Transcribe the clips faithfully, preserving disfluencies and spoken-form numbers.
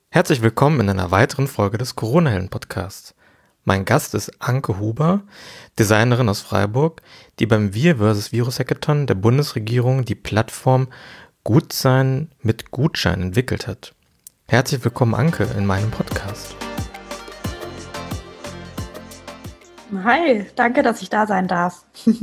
Herzlich willkommen in einer weiteren Folge des Corona-Helden-Podcasts. Mein Gast ist Anke Huber, Designerin aus Freiburg, die beim Wir versus. Virus-Hackathon der Bundesregierung die Plattform Gutsein mit Gutschein entwickelt hat. Herzlich willkommen, Anke, in meinem Podcast. Hi, danke, dass ich da sein darf.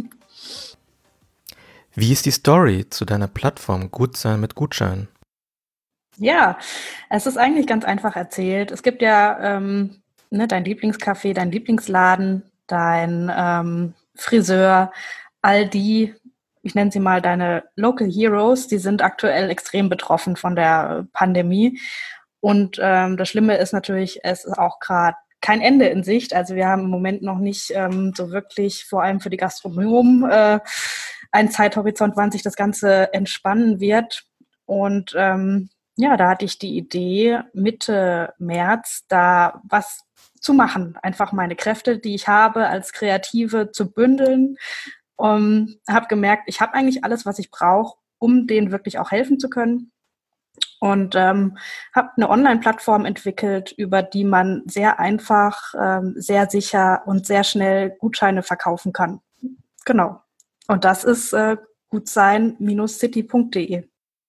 Wie ist die Story zu deiner Plattform Gutsein mit Gutschein? Ja, es ist eigentlich ganz einfach erzählt. Es gibt ja ähm, ne, dein Lieblingscafé, dein Lieblingsladen, dein ähm, Friseur, all die, ich nenne sie mal deine Local Heroes, die sind aktuell extrem betroffen von der Pandemie. Und ähm, das Schlimme ist natürlich, es ist auch gerade kein Ende in Sicht. Also wir haben im Moment noch nicht ähm, so wirklich, vor allem für die Gastronomen, äh, einen Zeithorizont, wann sich das Ganze entspannen wird. Und ähm, ja, da hatte ich die Idee, Mitte März da was zu machen. Einfach meine Kräfte, die ich habe, als Kreative zu bündeln. Um, habe gemerkt, ich habe eigentlich alles, was ich brauche, um denen wirklich auch helfen zu können. Und ähm, habe eine Online-Plattform entwickelt, über die man sehr einfach, ähm, sehr sicher und sehr schnell Gutscheine verkaufen kann. Genau. Und das ist äh, gutsein City punkt de.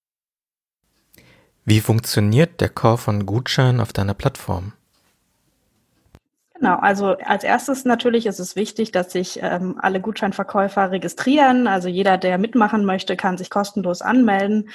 Wie funktioniert der Kauf von Gutscheinen auf deiner Plattform? Genau, also als erstes natürlich ist es wichtig, dass sich ähm, alle Gutscheinverkäufer registrieren. Also jeder, der mitmachen möchte, kann sich kostenlos anmelden.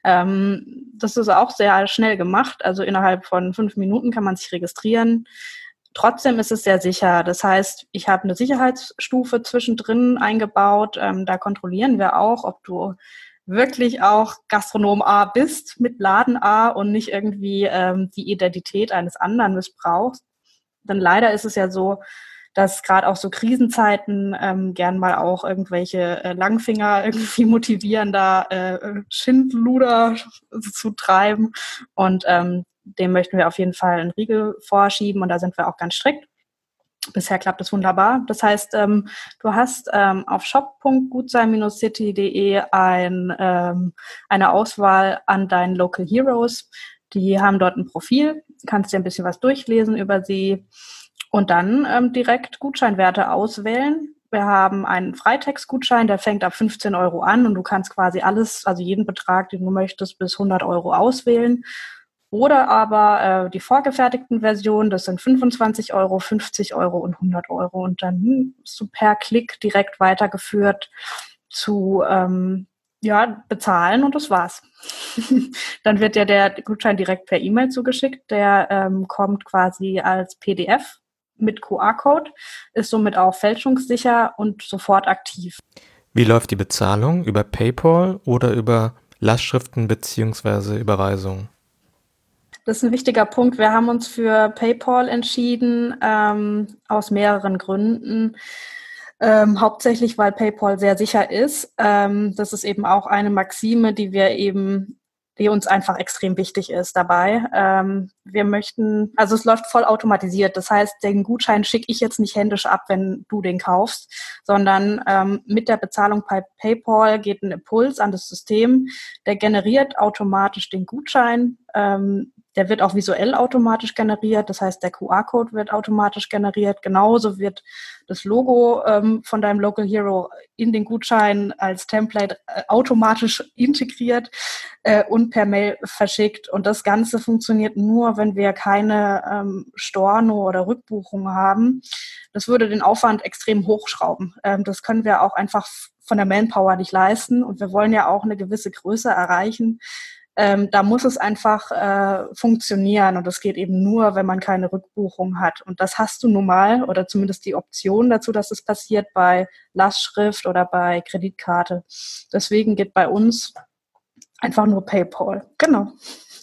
Ähm, das ist auch sehr schnell gemacht. Also innerhalb von fünf Minuten kann man sich registrieren. Trotzdem ist es sehr sicher. Das heißt, ich habe eine Sicherheitsstufe zwischendrin eingebaut. Ähm, da kontrollieren wir auch, ob du wirklich auch Gastronom A bist mit Laden A und nicht irgendwie ähm, die Identität eines anderen missbrauchst. Denn leider ist es ja so, dass gerade auch so Krisenzeiten ähm, gern mal auch irgendwelche äh, Langfinger irgendwie motivieren, da äh, Schindluder zu treiben. Und ähm, dem möchten wir auf jeden Fall einen Riegel vorschieben und da sind wir auch ganz strikt. Bisher klappt es wunderbar. Das heißt, ähm, du hast ähm, auf shop punkt gutsein City punkt de ein, ähm, eine Auswahl an deinen Local Heroes. Die haben dort ein Profil, kannst dir ein bisschen was durchlesen über sie und dann ähm, direkt Gutscheinwerte auswählen. Wir haben einen Freitext-Gutschein, der fängt ab fünfzehn Euro an und du kannst quasi alles, also jeden Betrag, den du möchtest, bis hundert Euro auswählen. Oder aber äh, die vorgefertigten Versionen, das sind fünfundzwanzig Euro, fünfzig Euro und hundert Euro. Und dann bist du per Klick direkt weitergeführt zu ähm, ja, bezahlen und das war's. Dann wird ja der Gutschein direkt per E-Mail zugeschickt. Der ähm, kommt quasi als P D F mit Q R-Code, ist somit auch fälschungssicher und sofort aktiv. Wie läuft die Bezahlung? Über PayPal oder über Lastschriften bzw. Überweisungen? Das ist ein wichtiger Punkt. Wir haben uns für PayPal entschieden, ähm, aus mehreren Gründen. Ähm, hauptsächlich, weil PayPal sehr sicher ist. Ähm, das ist eben auch eine Maxime, die wir eben, die uns einfach extrem wichtig ist dabei. Ähm, wir möchten, also es läuft voll automatisiert. Das heißt, den Gutschein schicke ich jetzt nicht händisch ab, wenn du den kaufst, sondern ähm, mit der Bezahlung bei PayPal geht ein Impuls an das System, der generiert automatisch den Gutschein. Ähm, der wird auch visuell automatisch generiert. Das heißt, der Q R-Code wird automatisch generiert. Genauso wird das Logo ähm, von deinem Local Hero in den Gutschein als Template äh, automatisch integriert äh, und per Mail verschickt. Und das Ganze funktioniert nur, wenn wir keine ähm, Storno oder Rückbuchung haben. Das würde den Aufwand extrem hochschrauben. Ähm, das können wir auch einfach von der Manpower nicht leisten. Und wir wollen ja auch eine gewisse Größe erreichen. Ähm, da muss es einfach äh, funktionieren und das geht eben nur, wenn man keine Rückbuchung hat. Und das hast du nun mal oder zumindest die Option dazu, dass es passiert bei Lastschrift oder bei Kreditkarte. Deswegen geht bei uns einfach nur PayPal. Genau.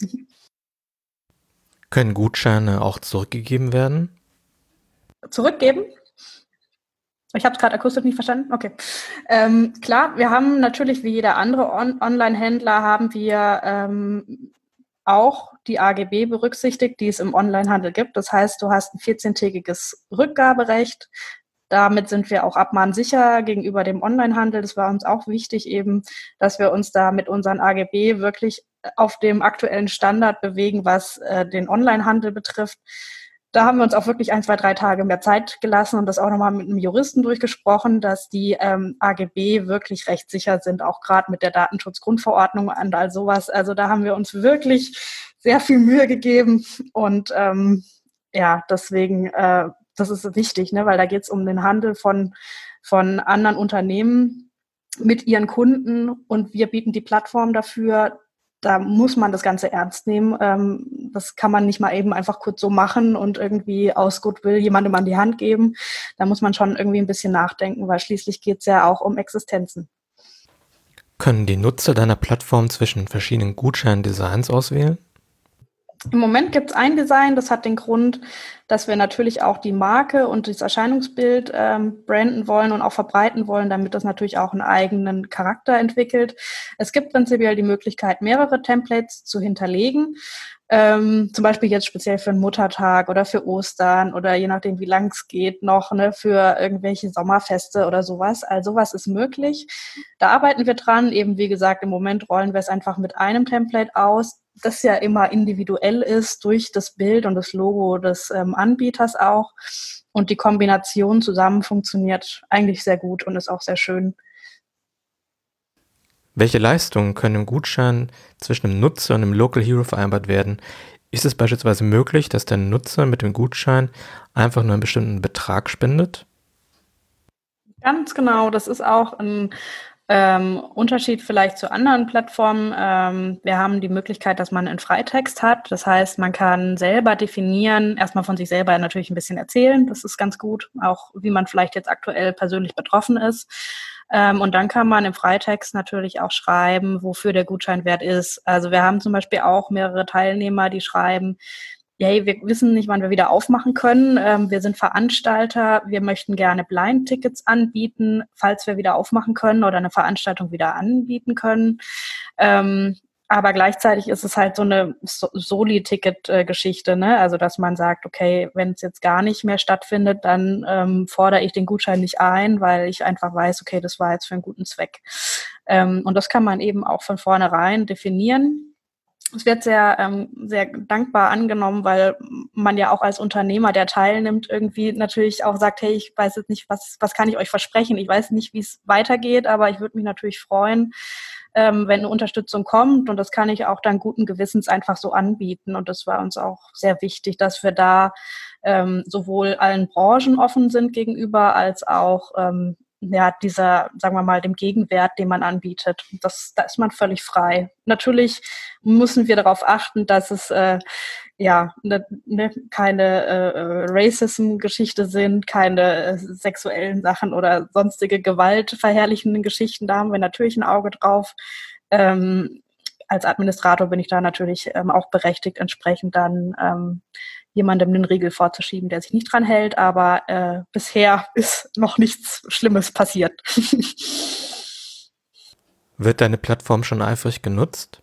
Können Gutscheine auch zurückgegeben werden? Zurückgeben? Ich habe es gerade akustisch nicht verstanden. Okay. Ähm, klar, wir haben natürlich wie jeder andere On- Online-Händler haben wir ähm, auch die A G B berücksichtigt, die es im Onlinehandel gibt. Das heißt, du hast ein vierzehntägiges Rückgaberecht. Damit sind wir auch abmahnsicher gegenüber dem Onlinehandel. Das war uns auch wichtig eben, dass wir uns da mit unseren A G B wirklich auf dem aktuellen Standard bewegen, was äh, den Onlinehandel betrifft. Da haben wir uns auch wirklich ein, zwei, drei Tage mehr Zeit gelassen und das auch nochmal mit einem Juristen durchgesprochen, dass die ähm, A G B wirklich rechtssicher sind, auch gerade mit der Datenschutzgrundverordnung und all sowas. Also da haben wir uns wirklich sehr viel Mühe gegeben und ähm, ja, deswegen, äh, das ist wichtig, ne, weil da geht es um den Handel von, von anderen Unternehmen mit ihren Kunden und wir bieten die Plattform dafür. Da muss man das Ganze ernst nehmen. Ähm, das kann man nicht mal eben einfach kurz so machen und irgendwie aus Goodwill jemandem an die Hand geben. Da muss man schon irgendwie ein bisschen nachdenken, weil schließlich geht es ja auch um Existenzen. Können die Nutzer deiner Plattform zwischen verschiedenen Gutscheindesigns auswählen? Im Moment gibt es ein Design, das hat den Grund, dass wir natürlich auch die Marke und das Erscheinungsbild ähm, branden wollen und auch verbreiten wollen, damit das natürlich auch einen eigenen Charakter entwickelt. Es gibt prinzipiell die Möglichkeit, mehrere Templates zu hinterlegen, ähm, zum Beispiel jetzt speziell für den Muttertag oder für Ostern oder je nachdem, wie lang es geht, noch ne, für irgendwelche Sommerfeste oder sowas. Also sowas ist möglich. Da arbeiten wir dran. Eben wie gesagt, im Moment rollen wir es einfach mit einem Template aus, das ja immer individuell ist durch das Bild und das Logo des ähm, Anbieters auch. Und die Kombination zusammen funktioniert eigentlich sehr gut und ist auch sehr schön. Welche Leistungen können im Gutschein zwischen dem Nutzer und dem Local Hero vereinbart werden? Ist es beispielsweise möglich, dass der Nutzer mit dem Gutschein einfach nur einen bestimmten Betrag spendet? Ganz genau, das ist auch ein Ähm, Unterschied vielleicht zu anderen Plattformen. Ähm, wir haben die Möglichkeit, dass man einen Freitext hat. Das heißt, man kann selber definieren, erstmal von sich selber natürlich ein bisschen erzählen. Das ist ganz gut, auch wie man vielleicht jetzt aktuell persönlich betroffen ist. Ähm, und dann kann man im Freitext natürlich auch schreiben, wofür der Gutschein wert ist. Also wir haben zum Beispiel auch mehrere Teilnehmer, die schreiben, hey, wir wissen nicht, wann wir wieder aufmachen können. Ähm, wir sind Veranstalter. Wir möchten gerne Blind-Tickets anbieten, falls wir wieder aufmachen können oder eine Veranstaltung wieder anbieten können. Ähm, aber gleichzeitig ist es halt so eine so- Soli-Ticket-Geschichte, ne? Also, dass man sagt, okay, wenn es jetzt gar nicht mehr stattfindet, dann ähm, fordere ich den Gutschein nicht ein, weil ich einfach weiß, okay, das war jetzt für einen guten Zweck. Ähm, und das kann man eben auch von vornherein definieren. Es wird sehr, ähm, sehr dankbar angenommen, weil man ja auch als Unternehmer, der teilnimmt, irgendwie natürlich auch sagt, hey, ich weiß jetzt nicht, was, was kann ich euch versprechen? Ich weiß nicht, wie es weitergeht, aber ich würde mich natürlich freuen, ähm, wenn eine Unterstützung kommt und das kann ich auch dann guten Gewissens einfach so anbieten. Und das war uns auch sehr wichtig, dass wir da ähm, sowohl allen Branchen offen sind gegenüber, als auch ähm, ja, dieser, sagen wir mal, dem Gegenwert, den man anbietet. Das, da ist man völlig frei. Natürlich müssen wir darauf achten, dass es äh, ja ne, ne, keine äh, Racism-Geschichte sind, keine äh, sexuellen Sachen oder sonstige gewaltverherrlichenden Geschichten. Da haben wir natürlich ein Auge drauf. Ähm, als Administrator bin ich da natürlich ähm, auch berechtigt, entsprechend dann ähm, jemandem den Riegel vorzuschieben, der sich nicht dran hält. Aber äh, bisher ist noch nichts Schlimmes passiert. Wird deine Plattform schon eifrig genutzt?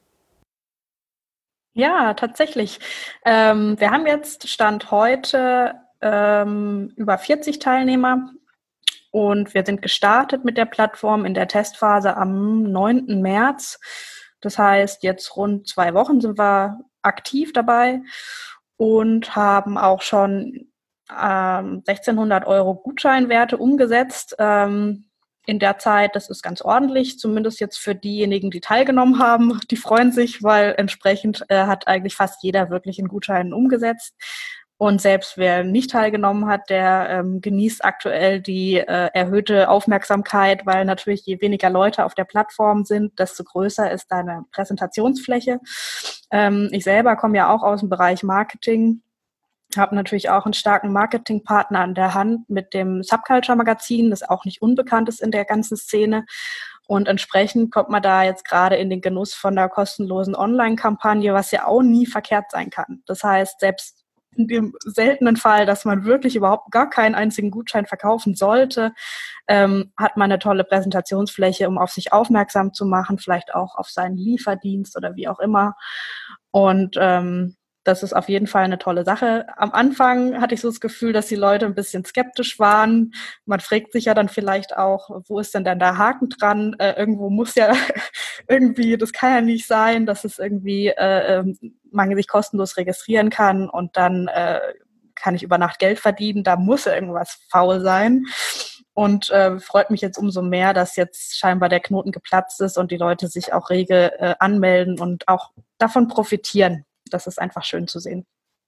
Ja, tatsächlich. Ähm, wir haben jetzt Stand heute ähm, über vierzig Teilnehmer und wir sind gestartet mit der Plattform in der Testphase am neunten März. Das heißt, jetzt rund zwei Wochen sind wir aktiv dabei und haben auch schon ähm, sechzehnhundert Euro Gutscheinwerte umgesetzt. Ähm, in der Zeit, das ist ganz ordentlich, zumindest jetzt für diejenigen, die teilgenommen haben. Die freuen sich, weil entsprechend äh, hat eigentlich fast jeder wirklich einen Gutschein umgesetzt. Und selbst wer nicht teilgenommen hat, der ähm, genießt aktuell die äh, erhöhte Aufmerksamkeit, weil natürlich je weniger Leute auf der Plattform sind, desto größer ist deine Präsentationsfläche. Ähm, ich selber komme ja auch aus dem Bereich Marketing, habe natürlich auch einen starken Marketingpartner an der Hand mit dem Subculture-Magazin, das auch nicht unbekannt ist in der ganzen Szene. Und entsprechend kommt man da jetzt gerade in den Genuss von der kostenlosen Online-Kampagne, was ja auch nie verkehrt sein kann. Das heißt, selbst in dem seltenen Fall, dass man wirklich überhaupt gar keinen einzigen Gutschein verkaufen sollte, ähm, hat man eine tolle Präsentationsfläche, um auf sich aufmerksam zu machen, vielleicht auch auf seinen Lieferdienst oder wie auch immer. Und ähm, das ist auf jeden Fall eine tolle Sache. Am Anfang hatte ich so das Gefühl, dass die Leute ein bisschen skeptisch waren. Man fragt sich ja dann vielleicht auch, wo ist denn dann der Haken dran? Äh, irgendwo muss ja irgendwie, das kann ja nicht sein, dass es irgendwie äh, ähm, man sich kostenlos registrieren kann und dann äh, kann ich über Nacht Geld verdienen. Da muss ja irgendwas faul sein. Und äh, freut mich jetzt umso mehr, dass jetzt scheinbar der Knoten geplatzt ist und die Leute sich auch rege äh, anmelden und auch davon profitieren. Das ist einfach schön zu sehen.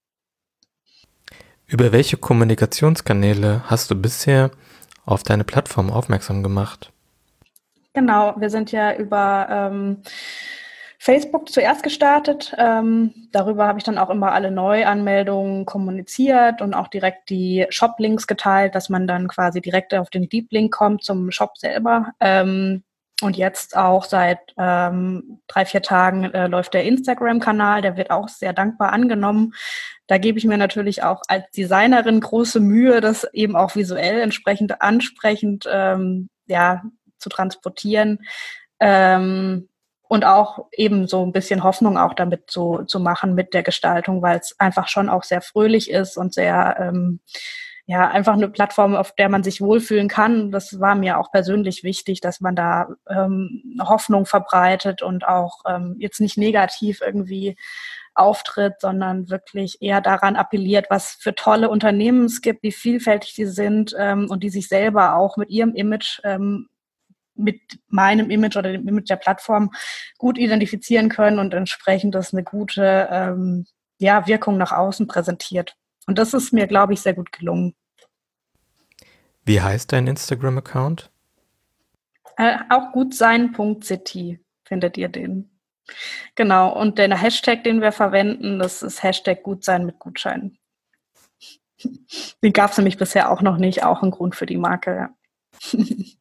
Über welche Kommunikationskanäle hast du bisher auf deine Plattform aufmerksam gemacht? Genau, wir sind ja über ähm, Facebook zuerst gestartet. Ähm, darüber habe ich dann auch immer alle Neuanmeldungen kommuniziert und auch direkt die Shop-Links geteilt, dass man dann quasi direkt auf den Deep-Link kommt zum Shop selber. Ähm, und jetzt auch seit ähm, drei, vier Tagen äh, läuft der Instagram-Kanal, der wird auch sehr dankbar angenommen. Da gebe ich mir natürlich auch als Designerin große Mühe, das eben auch visuell entsprechend ansprechend ähm, ja, zu transportieren. Ähm, und auch eben so ein bisschen Hoffnung auch damit zu, zu machen mit der Gestaltung, weil es einfach schon auch sehr fröhlich ist und sehr, ähm, ja, einfach eine Plattform, auf der man sich wohlfühlen kann. Das war mir auch persönlich wichtig, dass man da ähm, Hoffnung verbreitet und auch ähm, jetzt nicht negativ irgendwie auftritt, sondern wirklich eher daran appelliert, was für tolle Unternehmen es gibt, wie vielfältig die sind ähm, und die sich selber auch mit ihrem Image ähm, mit meinem Image oder dem Image der Plattform gut identifizieren können und entsprechend das eine gute ähm, ja, Wirkung nach außen präsentiert. Und das ist mir, glaube ich, sehr gut gelungen. Wie heißt dein Instagram-Account? Äh, auch gutsein punkt city findet ihr den. Genau, und der Hashtag, den wir verwenden, das ist Hashtag Gutsein mit Gutschein. Den gab es nämlich bisher auch noch nicht, auch ein Grund für die Marke, ja.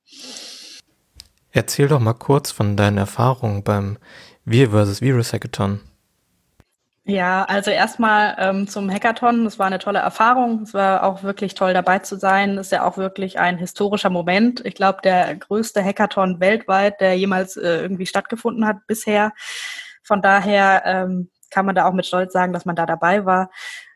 Erzähl doch mal kurz von deinen Erfahrungen beim Wir versus. Virus Hackathon. Ja, also erstmal ähm, zum Hackathon. Das war eine tolle Erfahrung. Es war auch wirklich toll dabei zu sein. Das ist ja auch wirklich ein historischer Moment. Ich glaube, der größte Hackathon weltweit, der jemals äh, irgendwie stattgefunden hat bisher. Von daher ähm, kann man da auch mit Stolz sagen, dass man da dabei war.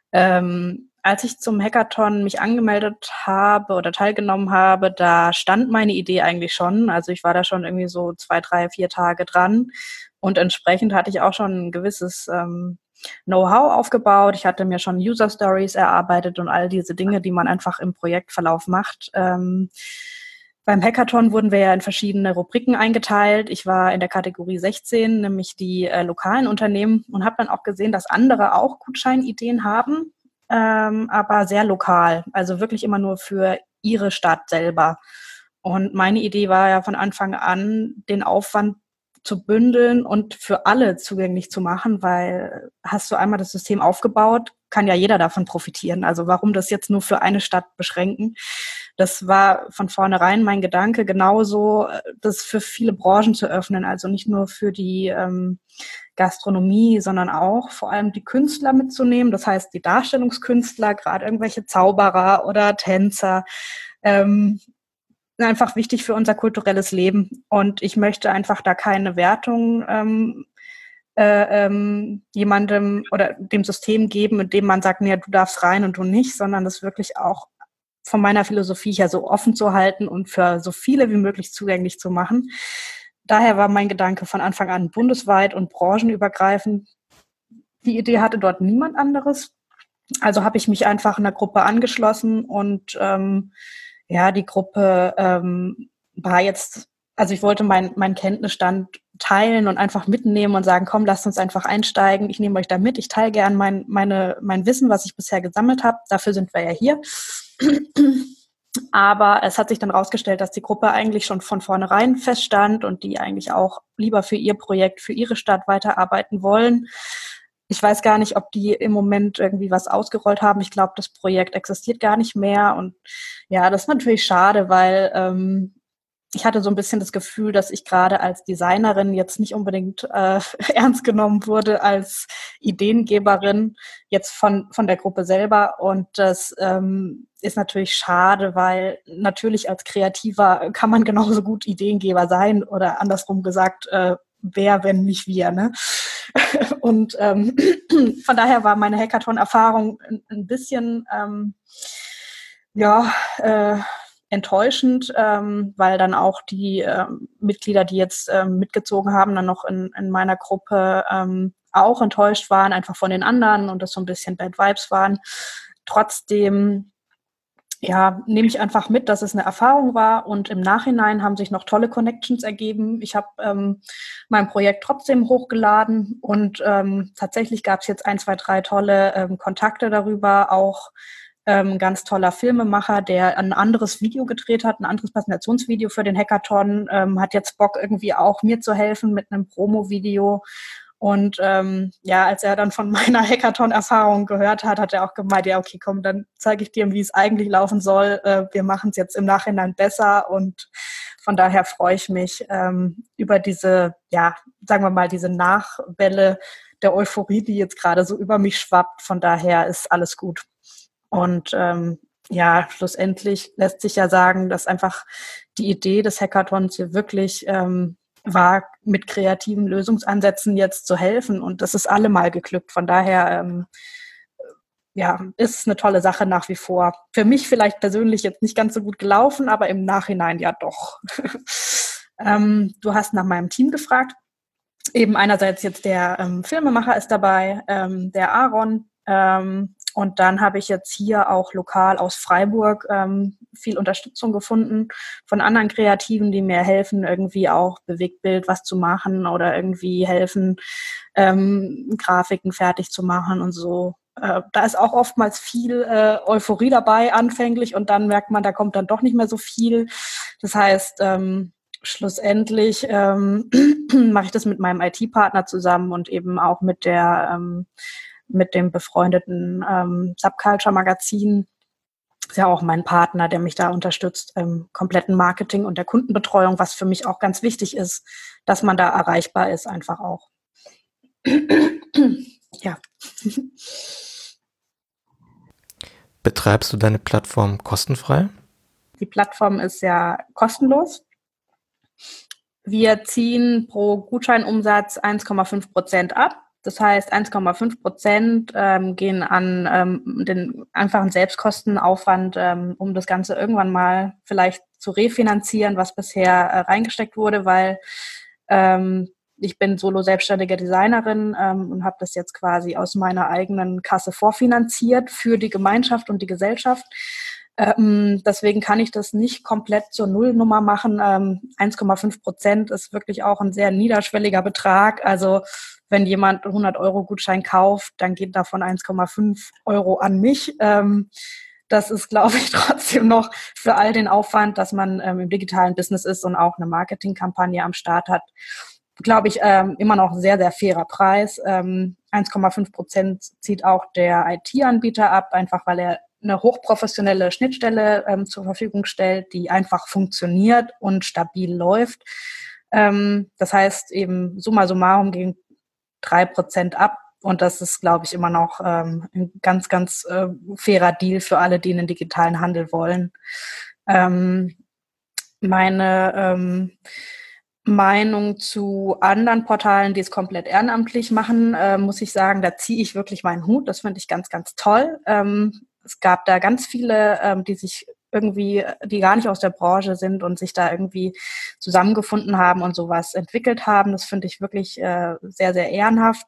Ähm, als ich zum Hackathon mich angemeldet habe oder teilgenommen habe, da stand meine Idee eigentlich schon. Also ich war da schon irgendwie so zwei, drei, vier Tage dran. Und entsprechend hatte ich auch schon ein gewisses ähm, Know-how aufgebaut. Ich hatte mir schon User Stories erarbeitet und all diese Dinge, die man einfach im Projektverlauf macht. Ähm, beim Hackathon wurden wir ja in verschiedene Rubriken eingeteilt. Ich war in der Kategorie sechzehn, nämlich die äh, lokalen Unternehmen, und habe dann auch gesehen, dass andere auch Gutscheinideen haben, ähm, aber sehr lokal, also wirklich immer nur für ihre Stadt selber. Und meine Idee war ja von Anfang an, den Aufwand zu bündeln und für alle zugänglich zu machen, weil hast du einmal das System aufgebaut, kann ja jeder davon profitieren. Also warum das jetzt nur für eine Stadt beschränken? Das war von vornherein mein Gedanke, genauso das für viele Branchen zu öffnen, also nicht nur für die ähm, Gastronomie, sondern auch vor allem die Künstler mitzunehmen. Das heißt, die Darstellungskünstler, gerade irgendwelche Zauberer oder Tänzer, ähm, einfach wichtig für unser kulturelles Leben. Und ich möchte einfach da keine Wertung ähm, äh, ähm, jemandem oder dem System geben, mit dem man sagt, nee, du darfst rein und du nicht, sondern das wirklich auch von meiner Philosophie her so offen zu halten und für so viele wie möglich zugänglich zu machen. Daher war mein Gedanke von Anfang an bundesweit und branchenübergreifend. Die Idee hatte dort niemand anderes. Also habe ich mich einfach einer Gruppe angeschlossen und ähm, ja, die Gruppe ähm, war jetzt, also ich wollte meinen mein Kenntnisstand teilen und einfach mitnehmen und sagen, komm, lasst uns einfach einsteigen. Ich nehme euch da mit. Ich teile gern mein, meine, mein Wissen, was ich bisher gesammelt habe. Dafür sind wir ja hier. Aber es hat sich dann rausgestellt, dass die Gruppe eigentlich schon von vornherein feststand und die eigentlich auch lieber für ihr Projekt, für ihre Stadt weiterarbeiten wollen. Ich weiß gar nicht, ob die im Moment irgendwie was ausgerollt haben. Ich glaube, das Projekt existiert gar nicht mehr. Und ja, das ist natürlich schade, weil ähm, ich hatte so ein bisschen das Gefühl, dass ich gerade als Designerin jetzt nicht unbedingt äh, ernst genommen wurde als Ideengeberin jetzt von von der Gruppe selber. Und das ähm, ist natürlich schade, weil natürlich als Kreativer kann man genauso gut Ideengeber sein oder andersrum gesagt, äh, wer, wenn nicht wir, ne? Und ähm, von daher war meine Hackathon-Erfahrung ein, ein bisschen, ähm, ja, äh, enttäuschend, ähm, weil dann auch die ähm, Mitglieder, die jetzt ähm, mitgezogen haben, dann noch in, in meiner Gruppe ähm, auch enttäuscht waren, einfach von den anderen und das so ein bisschen Bad Vibes waren. Trotzdem, ja, nehme ich einfach mit, dass es eine Erfahrung war und im Nachhinein haben sich noch tolle Connections ergeben. Ich habe ähm, mein Projekt trotzdem hochgeladen und ähm, tatsächlich gab es jetzt ein, zwei, drei tolle ähm, Kontakte darüber, auch ähm, ganz toller Filmemacher, der ein anderes Video gedreht hat, ein anderes Präsentationsvideo für den Hackathon, ähm, hat jetzt Bock irgendwie auch mir zu helfen mit einem Promo-Video. Und ähm, ja, als er dann von meiner Hackathon-Erfahrung gehört hat, hat er auch gemeint, ja, okay, komm, dann zeige ich dir, wie es eigentlich laufen soll. Äh, wir machen es jetzt im Nachhinein besser und von daher freue ich mich ähm, über diese, ja, sagen wir mal, diese Nachwelle der Euphorie, die jetzt gerade so über mich schwappt. Von daher ist alles gut. Und ähm, ja, schlussendlich lässt sich ja sagen, dass einfach die Idee des Hackathons hier wirklich ähm, war, mit kreativen Lösungsansätzen jetzt zu helfen. Und das ist allemal geglückt. Von daher, ähm, ja, ist eine tolle Sache nach wie vor. Für mich vielleicht persönlich jetzt nicht ganz so gut gelaufen, aber im Nachhinein ja doch. ähm, du hast nach meinem Team gefragt. Eben einerseits jetzt der ähm, Filmemacher ist dabei, ähm, der Aaron, ähm, und dann habe ich jetzt hier auch lokal aus Freiburg ähm, viel Unterstützung gefunden von anderen Kreativen, die mir helfen, irgendwie auch Bewegtbild was zu machen oder irgendwie helfen, ähm, Grafiken fertig zu machen und so. Äh, da ist auch oftmals viel äh, Euphorie dabei anfänglich und dann merkt man, da kommt dann doch nicht mehr so viel. Das heißt, ähm, schlussendlich ähm, mache ich das mit meinem I T-Partner zusammen und eben auch mit der ähm, mit dem befreundeten ähm, Subculture-Magazin. Ist ja auch mein Partner, der mich da unterstützt im kompletten Marketing und der Kundenbetreuung, was für mich auch ganz wichtig ist, dass man da erreichbar ist, einfach auch. Ja. Betreibst du deine Plattform kostenfrei? Die Plattform ist ja kostenlos. Wir ziehen pro Gutscheinumsatz eins Komma fünf Prozent ab. Das heißt, eins Komma fünf Prozent ähm, gehen an ähm, den einfachen Selbstkostenaufwand, ähm, um das Ganze irgendwann mal vielleicht zu refinanzieren, was bisher äh, reingesteckt wurde, weil ähm, ich bin solo-selbstständige Designerin ähm, und habe das jetzt quasi aus meiner eigenen Kasse vorfinanziert für die Gemeinschaft und die Gesellschaft. Ähm, deswegen kann ich das nicht komplett zur Nullnummer machen. Ähm, eins Komma fünf Prozent ist wirklich auch ein sehr niederschwelliger Betrag. Also wenn jemand einen hundert Euro Gutschein kauft, dann geht davon eins Komma fünf Euro an mich. Ähm, das ist, glaube ich, trotzdem noch für all den Aufwand, dass man ähm, im digitalen Business ist und auch eine Marketingkampagne am Start hat, glaube ich, ähm, immer noch sehr, sehr fairer Preis. Ähm, eins Komma fünf Prozent zieht auch der I T-Anbieter ab, einfach weil er eine hochprofessionelle Schnittstelle ähm, zur Verfügung stellt, die einfach funktioniert und stabil läuft. Ähm, das heißt eben summa summarum gegen drei Prozent ab. Und das ist, glaube ich, immer noch ähm, ein ganz, ganz äh, fairer Deal für alle, die in den digitalen Handel wollen. Ähm, meine ähm, Meinung zu anderen Portalen, die es komplett ehrenamtlich machen, äh, muss ich sagen, da ziehe ich wirklich meinen Hut. Das finde ich ganz, ganz toll. Ähm, es gab da ganz viele, ähm, die sich irgendwie, die gar nicht aus der Branche sind und sich da irgendwie zusammengefunden haben und sowas entwickelt haben. Das finde ich wirklich äh, sehr, sehr ehrenhaft.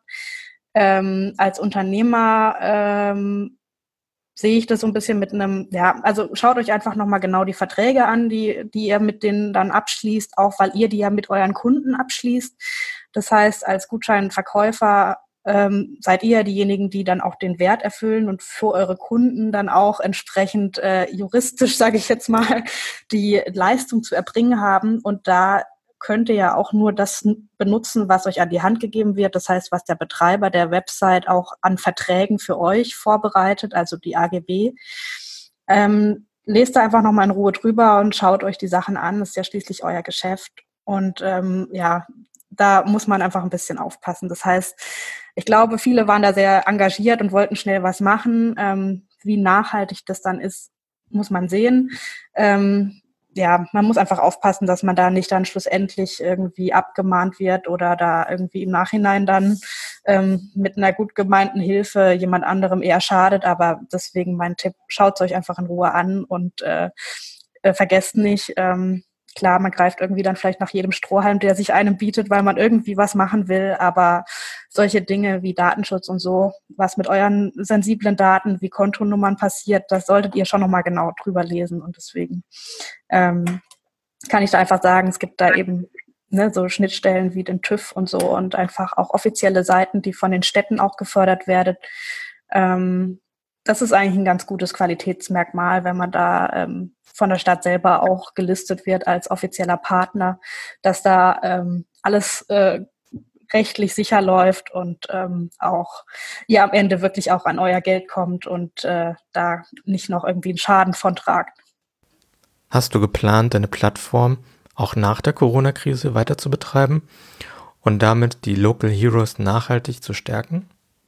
Ähm, als Unternehmer ähm, sehe ich das so ein bisschen mit einem, ja, also schaut euch einfach nochmal genau die Verträge an, die, die ihr mit denen dann abschließt, auch weil ihr die ja mit euren Kunden abschließt. Das heißt, als Gutscheinverkäufer ähm, seid ihr diejenigen, die dann auch den Wert erfüllen und für eure Kunden dann auch entsprechend äh, juristisch, sage ich jetzt mal, die Leistung zu erbringen haben. Und da könnt ihr ja auch nur das benutzen, was euch an die Hand gegeben wird. Das heißt, was der Betreiber der Website auch an Verträgen für euch vorbereitet, also die A G B. Ähm, lest da einfach nochmal in Ruhe drüber und schaut euch die Sachen an. Das ist ja schließlich euer Geschäft. Und ähm, ja, da muss man einfach ein bisschen aufpassen. Das heißt, ich glaube, viele waren da sehr engagiert und wollten schnell was machen. Ähm, wie nachhaltig das dann ist, muss man sehen. Ähm, ja, man muss einfach aufpassen, dass man da nicht dann schlussendlich irgendwie abgemahnt wird oder da irgendwie im Nachhinein dann ähm, mit einer gut gemeinten Hilfe jemand anderem eher schadet. Aber deswegen mein Tipp, schaut es euch einfach in Ruhe an und äh, äh, vergesst nicht, ähm, klar, man greift irgendwie dann vielleicht nach jedem Strohhalm, der sich einem bietet, weil man irgendwie was machen will, aber solche Dinge wie Datenschutz und so, was mit euren sensiblen Daten wie Kontonummern passiert, das solltet ihr schon nochmal genau drüber lesen und deswegen ähm, kann ich da einfach sagen, es gibt da eben ne, so Schnittstellen wie den TÜV und so und einfach auch offizielle Seiten, die von den Städten auch gefördert werden. Ähm, das ist eigentlich ein ganz gutes Qualitätsmerkmal, wenn man da ähm, von der Stadt selber auch gelistet wird als offizieller Partner, dass da ähm, alles äh, rechtlich sicher läuft und ähm, auch ihr am Ende wirklich auch an euer Geld kommt und äh, da nicht noch irgendwie einen Schaden von tragt. Hast du geplant, deine Plattform auch nach der Corona-Krise weiter zu betreiben und damit die Local Heroes nachhaltig zu stärken?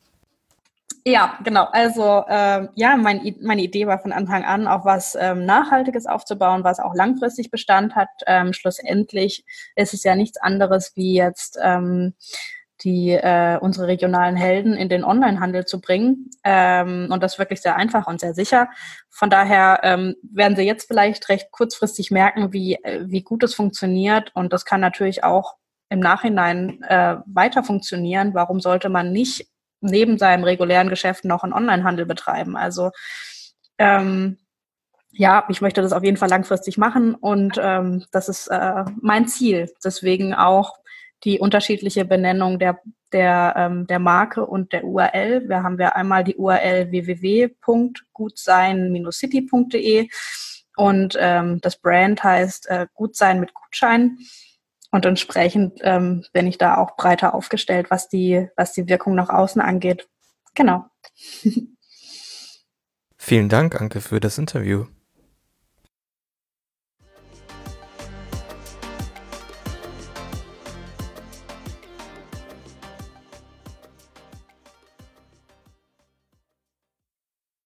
Ja, genau. Also ähm, ja, mein, meine Idee war von Anfang an, auch was ähm, Nachhaltiges aufzubauen, was auch langfristig Bestand hat. Ähm, schlussendlich ist es ja nichts anderes, wie jetzt ähm, die äh, unsere regionalen Helden in den Onlinehandel zu bringen. Ähm, und das wirklich sehr einfach und sehr sicher. Von daher ähm, werden Sie jetzt vielleicht recht kurzfristig merken, wie, äh, wie gut es funktioniert. Und das kann natürlich auch im Nachhinein äh, weiter funktionieren. Warum sollte man nicht neben seinem regulären Geschäft noch einen Onlinehandel betreiben? Also ähm, ja, ich möchte das auf jeden Fall langfristig machen und ähm, das ist äh, mein Ziel. Deswegen auch die unterschiedliche Benennung der, der, ähm, der Marke und der U R L. Wir haben wir einmal die U R L w w w punkt gutsein Bindestrich city punkt d e und ähm, das Brand heißt äh, Gutsein mit Gutschein. Und entsprechend ähm, bin ich da auch breiter aufgestellt, was die, was die Wirkung nach außen angeht. Genau. Vielen Dank, Anke, für das Interview.